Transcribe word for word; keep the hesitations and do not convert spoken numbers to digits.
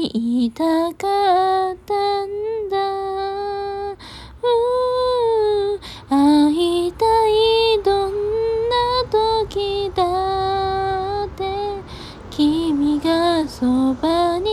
言いたかったんだ。うー会いたいどんな時だって君がそばに